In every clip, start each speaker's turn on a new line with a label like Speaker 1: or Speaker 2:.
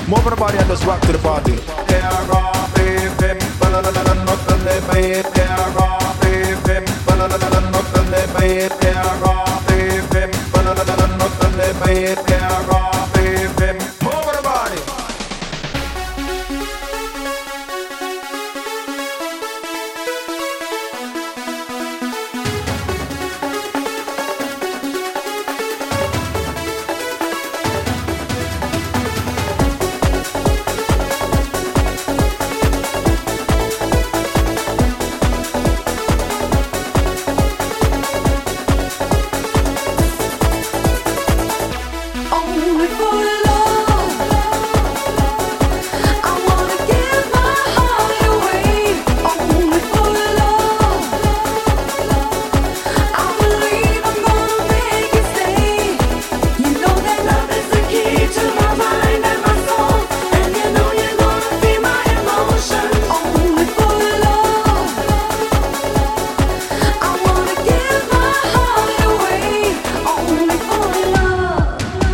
Speaker 1: Move the body and just rock to the party. Move the body.
Speaker 2: Only for love, I wanna give my heart away. Only for love, I believe I'm gonna make it stay. You know that love is the key to my mind and my soul, and you know you're gonna feel my emotions. Only for love, I wanna give my heart away. Only for love.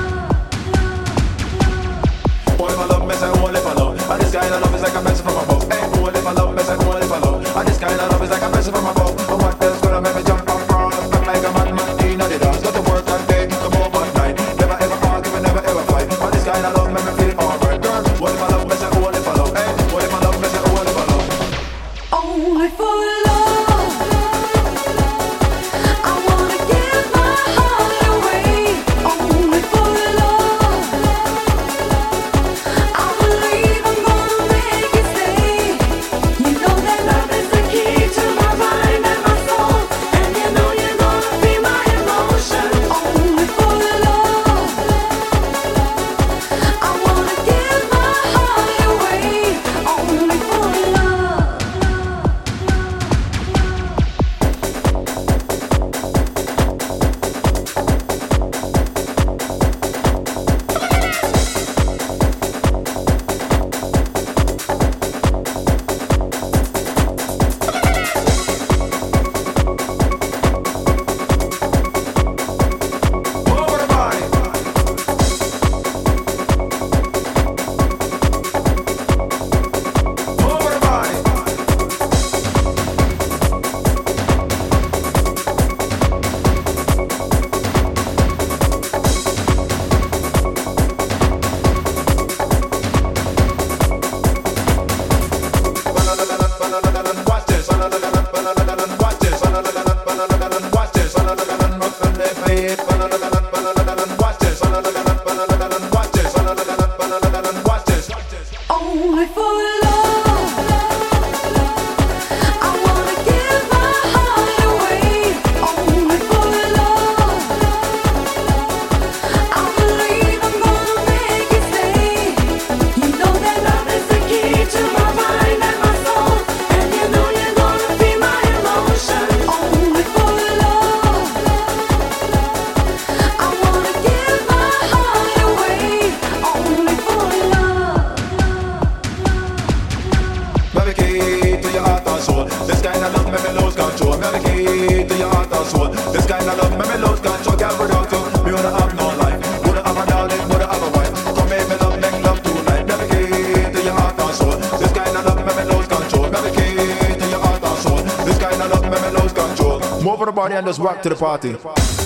Speaker 1: All if I love, me say all if I love. And this kind of love is like a message from above. Hey, all if I love, me say all if I love. And this kind of love is like a message from above. But what else gonna make me jump and crawl and stuck like a madman in the dance? Got to work and day, come over at night. Never ever argue, we never ever fight. And this kind of love make me feel alright, girl. All if I love, me say all if I love. Hey, all if I love, me say all if I love.
Speaker 2: Only for love, I wanna give my heart away. Only for love, I believe I'm gonna make it stay. You know that love is the key to my mind and my soul, and you know you're gonna feel my emotions. Only for love, I wanna give my heart away. Only for love.
Speaker 1: Move the body. Move the body. Watch this. Watch this. Watch this. Watch this.
Speaker 2: Only for love, I wanna give my heart away. Only for love, I believe I'm gonna make it stay. You know that love is the key to my mind and my soul, and you know you're gonna feel my emotions. Only for love, I wanna give my heart away. Only for love.
Speaker 1: Me the key to your heart and soul. This kind of love make me lose control. Me the key to your heart and soul. This kind of love make me lose control. Girl, without you, me woulda have no life. Woulda have a darling, woulda have a wife. Come make me love tonight. Me the key to your heart and soul. This kind of love make me lose control. Me the key to your heart and soul. This kind of love make me lose control. Move the body and just rock to the party.